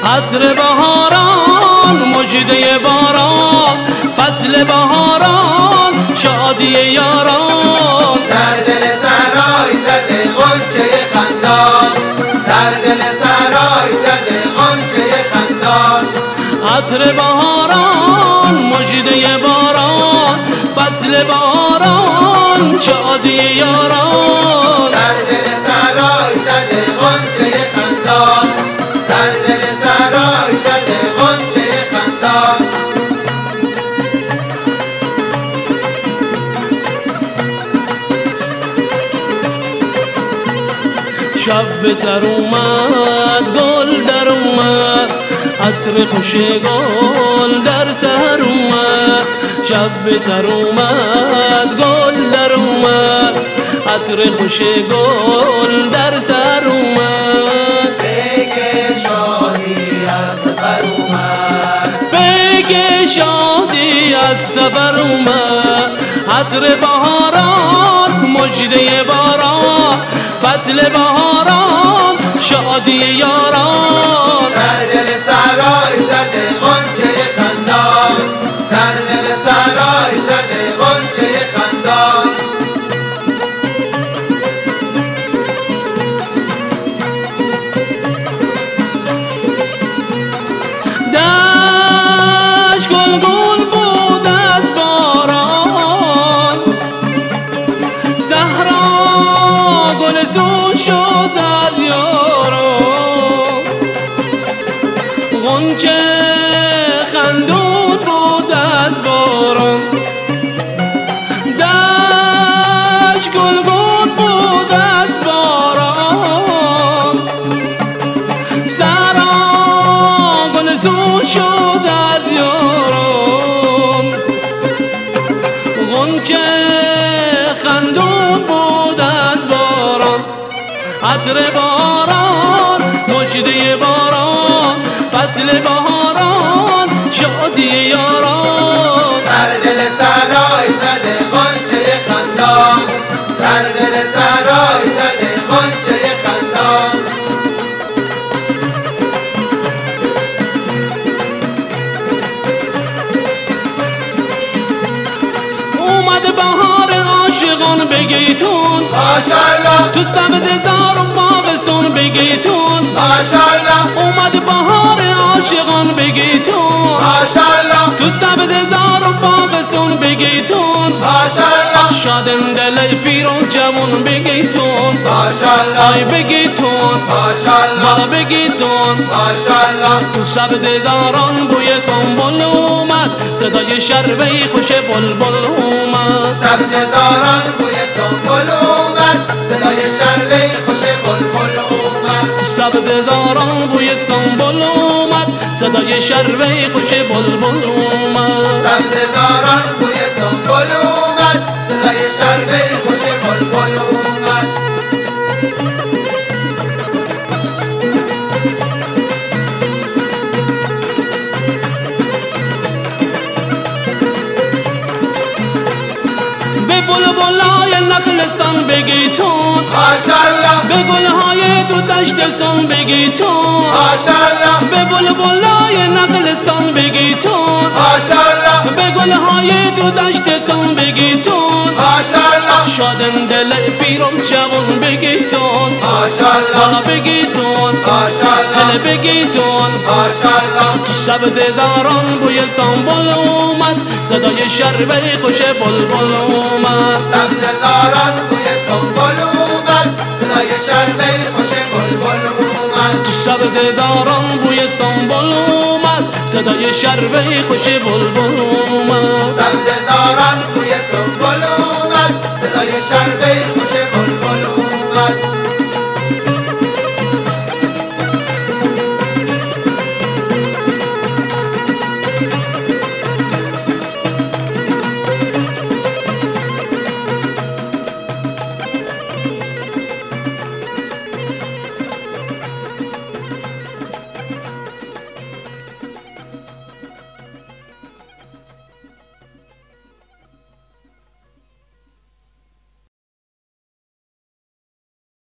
عطر بهاران مژده باران، فصل بهاران شادی یاران. در دل سرای زده غنچه خندان، در دل سرای زده غنچه خندان. عطر بهاران مژده باران، فصل بهاران شادی یاران. در دل سرای زده غنچه خندان، در دل سرای زده غنچه خندان. شب به سر اومد گل در اومد، عطر خوش گل در سر اومد. شب به سر اومد گل در اومد، عطر خوش گل در سر اومد. پیک شادی از سفر اومد، پیک شادی از سفر اومد. عطر بهاران مژده باران، فصل بهاران شادی یاران. در دل سرای زده غنچه خندان، در دل سرای زده غنچه خندان. دشت گل گل بود از باران، صحرا گلسون شد از یاران. غنچه خندون بود از باران، دشت گل گل بود از باران. صحرا گلسون شد از یاران. غنچه خندون بود از باران. عطر باران مژده باران، فصل بهاران شادی یاران. در دل سرای زده غنچه خندان، در دل سرای زده غنچه خندان. اومد بهار عاشقان بگیتون، ماشاءالله تو سبز زار و باغستون بگیتون. ماشاءالله اومد بهار عاشقان بگیتون، ماشاءالله تو سبز زار و باغستون بگیتون. ماشاءالله شادن دل پیر و جوان بگیتون، ماشاءالله آی بگیتون، ماشاءالله بالا بگیتون. ماشاءالله. تو سبز زاران بوی سنبل اومد، صدای شربه خوش بلبل اومد. سبزه‌زاران بوی سنبل اومد، صدای شربه خوش بلبل اومد. سبز زاران بوی سنبل اومد، صدای شربه خوش بلبل اومد. سبزه‌زاران بوی سنبل اومد، صدای شربه خوش بلبل اومد. به بلبلای نخلستان بگیتون، ماشاءالله به گلهای تو دشتستان بگیتون. ماشاءالله به بلبلای نخلستان بگیتون، ماشاءالله به گلهای تو دشتستان بگیتون. ماشاءالله شادن دل پیرم جوان بگیتون، ماشاءالله بالا بگیتون، ماشاءالله دل بگیتون. ماشاءالله. سبز زاران بوی سنبل اومد، صدای شربه خوش بلبل اومد. سبزه‌زاران بوی سنبل اومد، صدای شربه خوش بلبل اومد. تو سبز زاران بوی سنبل اومد، صدای شربه خوش بلبل اومد. سبزه‌زاران بوی سنبل اومد، صدای شربه خوش بلبل